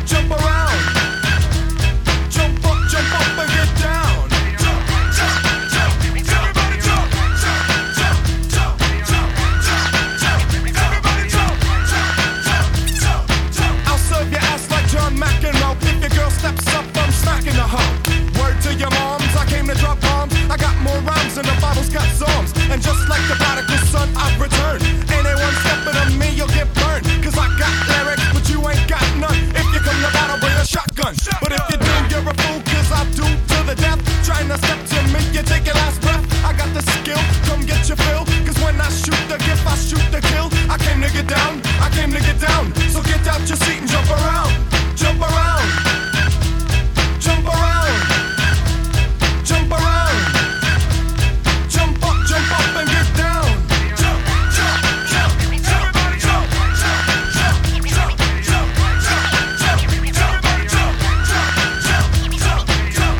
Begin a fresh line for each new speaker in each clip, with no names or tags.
jump around. Jump up and get down. Jump, jump, jump. Everybody jump, jump, jump, jump, jump, jump, jump. Everybody jump, jump, jump, jump, jump. I'll serve your ass like John McEnroe. If your girl steps up, I'm smacking the hoe. Word to your moms, I came to drop bombs. I got more rhymes than the Bible's got psalms. And just like the prodigal son, I've returned. Anyone stepping on me, you'll get burned. Cause I got lyrics, but you ain't got none. If you come to battle, bring a shotgun. But if you do, you're a fool, cause I do to the death. Trying to step to me, you take your last breath. I got the skill, come get your fill. Cause when I shoot the gift, I shoot the kill. I came to get down, I came to get down. So get out your seat and jump around. Jump around. Jump around. Jump around. Jump up and get down. Jump, jump, jump. Everybody jump, jump, jump, jump, jump, jump, jump. Everybody jump, jump, jump, jump, jump.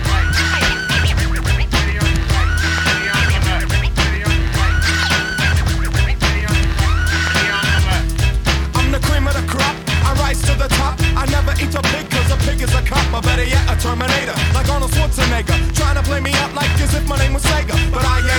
I'm the cream of the crop. I rise to the top. I never eat a pig cause a pig is a cop. Or better yet, a Terminator. Like Arnold Schwarzenegger. Trying to play me up like as if my name was Sega. But I